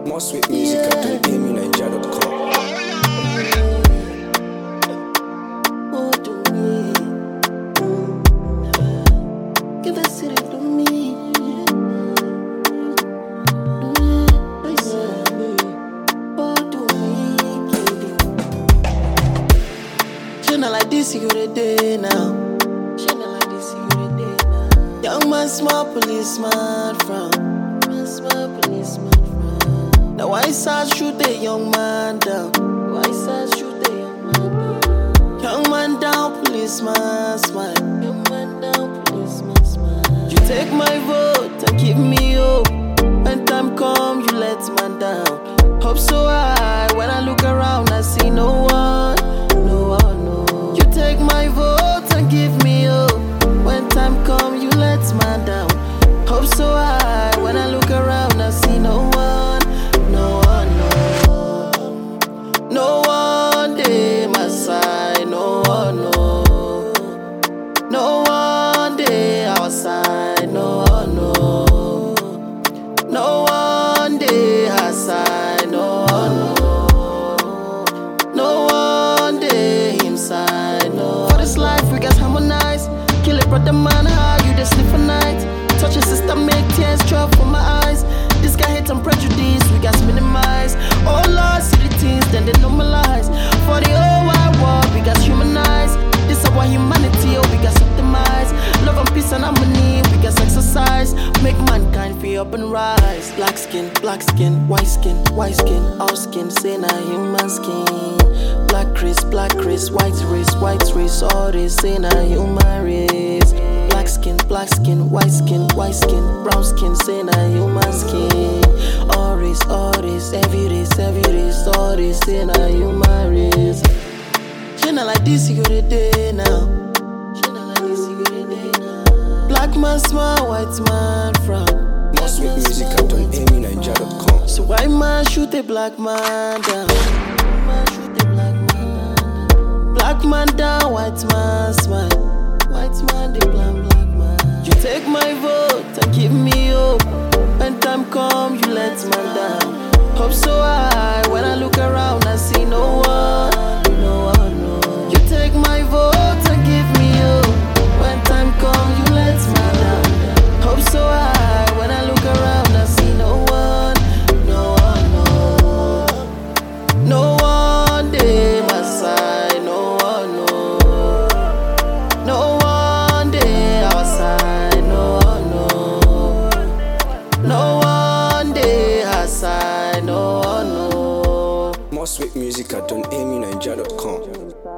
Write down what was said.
More sweet music at AmyNiger.com. Like this, you the day now. Like this, you the day now. Young man, small policeman from. Now why side shoot a young man down? Why side shoot a young man down? Young man down, policeman smile. Young man down, policeman smile. You take my vote and give me hope. When time come, you let man down. Hope so high when I look around, I see no one. Take my vote and give me hope. When time come, you let man down. Hope so high when I look around, I see no one, no one, no. No one day my side, no one, no. No one day outside, no one, no. No one day outside, no one, no. No one day inside. For this life, we got harmonize. Kill it, brother man, how you just sleep for night? Touch your sister, make tears drop from my eyes. This guy hate and prejudice, we got minimize. Oh Lord, see the things, then they normalize. For the whole wide world, we got humanize. This is our humanity, oh, we got optimize. Love and peace and harmony, we got exercise. Make mankind feel up and rise. Black skin, white skin, all skin, say na human skin. Black race, white race, all this say na human race. Black skin, white skin, brown skin, say na human skin. All race, every race, all this say na human race. Shina like this, you the day now. Black man smile, white man frown. More sweet music at AmyNiger.com. So white man shoot a black man down. Black man down, white man smile. White man, the black man. You take my vote and give me hope. When time come, you let man down. Hope so high when I look around, I see no one, no one, no. You take my vote and give me hope. When time come, you let man down. Hope so high when I look around, I see no one, no one, no. No one day my side, no one, no. No one day outside, no one, no. No one day outside, no one, no. More sweet music at AmyNiger.com.